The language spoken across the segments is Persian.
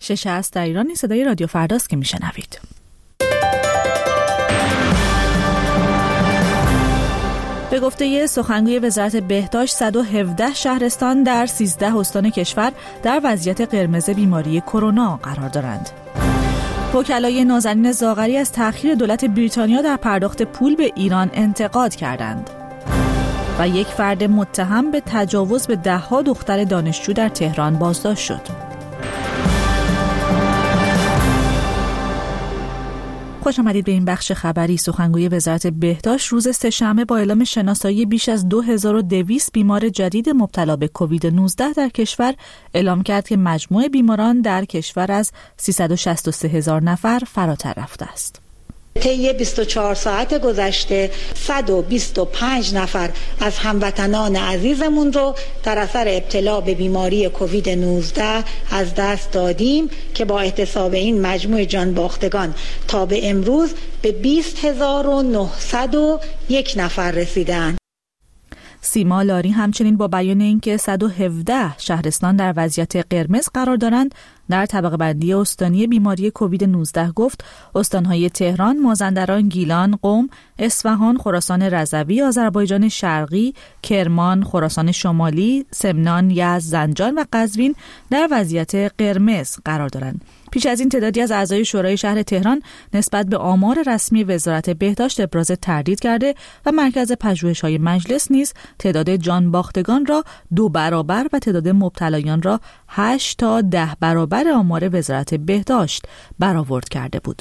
6 است در ایران. صدای رادیو فرداست که میشنوید. به گفته سخنگوی وزارت بهداشت 117 شهرستان در 13 استان کشور در وضعیت قرمز بیماری کرونا قرار دارند. وکلای نازنین زاغری از تأخیر دولت بریتانیا در پرداخت پول به ایران انتقاد کردند. و یک فرد متهم به تجاوز به 10 دختر دانشجو در تهران بازداشت شد. خوش آمدید به این بخش خبری. سخنگوی وزارت بهداشت روز سه‌شنبه با اعلام شناسایی بیش از 2200 بیمار جدید مبتلا به کووید 19 در کشور اعلام کرد که مجموع بیماران در کشور از 363,000 نفر فراتر رفته است. طی 24 ساعت گذشته 125 نفر از هموطنان عزیزمون رو در اثر ابتلا به بیماری کووید 19 از دست دادیم که با احتساب این مجموع جان باختگان تا به امروز به 20,901 نفر رسیدند. سیما لاری همچنین با بیان اینکه 117 شهرستان در وضعیت قرمز قرار دارند در طبقه بندی استانی بیماری کووید 19 گفت استانهای تهران، مازندران، گیلان، قم، اصفهان، خراسان رضوی، آذربایجان شرقی، کرمان، خراسان شمالی، سمنان، یزد، زنجان و قزوین در وضعیت قرمز قرار دارند. پیش از این تعدادی از اعضای شورای شهر تهران نسبت به آمار رسمی وزارت بهداشت ابراز تردید کرده و مرکز پژوهش‌های مجلس نیز تعداد جان باختگان را 2 برابر و تعداد مبتلایان را 8 تا 10 برابر آمار وزارت بهداشت برآورد کرده بود.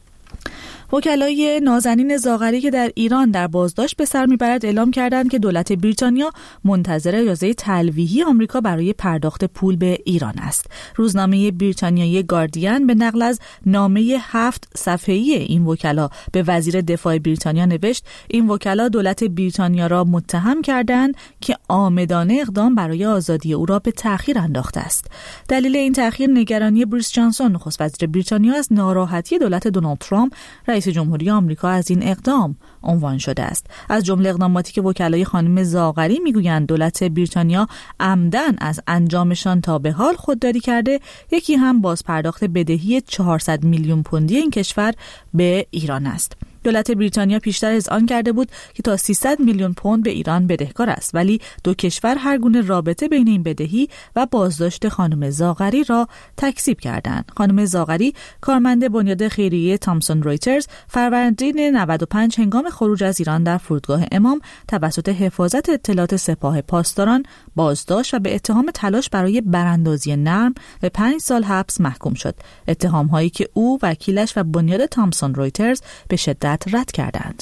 وکلای نازنین زاغری که در ایران در بازداشت به سر میبرد اعلام کردند که دولت بریتانیا منتظر اجازه تلویحی آمریکا برای پرداخت پول به ایران است. روزنامه بریتانیایی گاردین به نقل از نامه 7 صفحه‌ای این وکلا به وزیر دفاع بریتانیا نوشت این وکلا دولت بریتانیا را متهم کردند که عامدانه اقدام برای آزادی او را به تأخیر انداخته است. دلیل این تأخیر نگرانی بوریس جانسون نخست وزیر بریتانیا از ناراحتی دولت دونالد ترامپ رئیس جمهوری آمریکا از این اقدام عنوان شده است. از جمله اقداماتی که وکلای خانم زاغری میگویند دولت بریتانیا عمدن از انجامشان تا به حال خودداری کرده، یکی هم بازپرداخت بدهی 400 میلیون پوندی این کشور به ایران است. دولت بریتانیا پیشتر اذعان کرده بود که تا 300 میلیون پوند به ایران بدهکار است، ولی دو کشور هر گونه رابطه بین این بدهی و بازداشت خانم زاغری را تکذیب کردند. خانم زاغری کارمند بنیاد خیریه تامسون رویترز فروردین 95 هنگام خروج از ایران در فرودگاه امام توسط حفاظت اطلاعات سپاه پاسداران بازداشت و به اتهام تلاش برای براندازی نرم به 5 سال حبس محکوم شد. اتهام‌هایی که او، وکیلش و بنیاد تامسون رویترز به شدت رد کردند.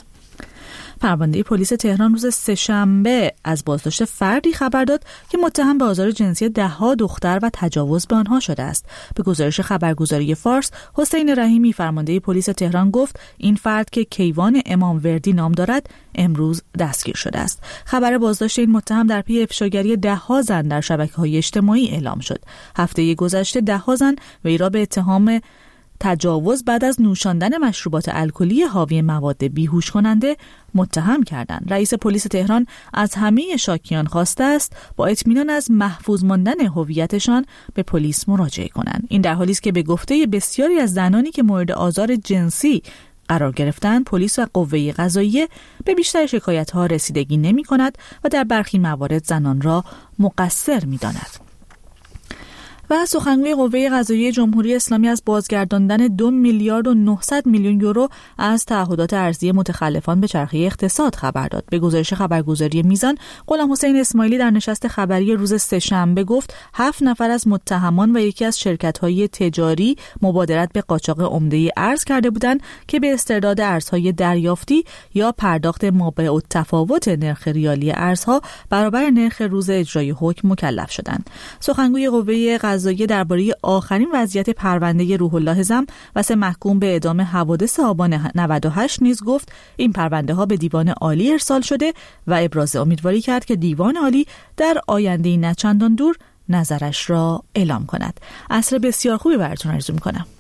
فرمانده پلیس تهران روز سه‌شنبه از بازداشت فردی خبر داد که متهم به آزار جنسی 10 دختر و تجاوز به آنها شده است. به گزارش خبرگزاری فارس، حسین رحیمی فرمانده پلیس تهران گفت این فرد که کیوان امام وردی نام دارد امروز دستگیر شده است. خبر بازداشت این متهم در پی افشاگری 10 زن در شبکه‌های اجتماعی اعلام شد. هفته گذشته 10 زن وی را به اتهام تجاوز بعد از نوشاندن مشروبات الکلی حاوی مواد بیهوش کننده متهم کردند. رئیس پلیس تهران از همه شاکیان خواسته است با اطمینان از محفوظ ماندن هویتشان به پلیس مراجعه کنند. این در حالی است که به گفته بسیاری از زنانی که مورد آزار جنسی قرار گرفتند، پلیس و قوه قضاییه به بیشتر شکایت‌ها رسیدگی نمی‌کند و در برخی موارد زنان را مقصر می‌داند. و سخنگوی قوه قضاییه جمهوری اسلامی از بازگرداندن 2 میلیارد و 900 میلیون یورو از تعهدات ارضی متخلفان به چرخه اقتصاد خبر داد. به گزارش خبرگزاری میزان، غلامحسین اسماعیلی در نشست خبری روز سه‌شنبه گفت 7 نفر از متهمان و یکی از شرکت‌های تجاری مبادرت به قاچاق عمده ارز کرده بودند که به استرداد ارزهای دریافتی یا پرداخت مابع‌التفاوت نرخ ریالی ارزها برابر نرخ روز اجرای حکم مکلف شدند. سخنگوی قوه قضاییه درباره آخرین وضعیت پرونده روح الله زم و 3 محکوم به اعدام حوادث آبان 98 نیز گفت این پرونده ها به دیوان عالی ارسال شده و ابراز امیدواری کرد که دیوان عالی در آینده نچندان دور نظرش را اعلام کند. عصر بسیار خوبی براتون آرزو می‌کنم.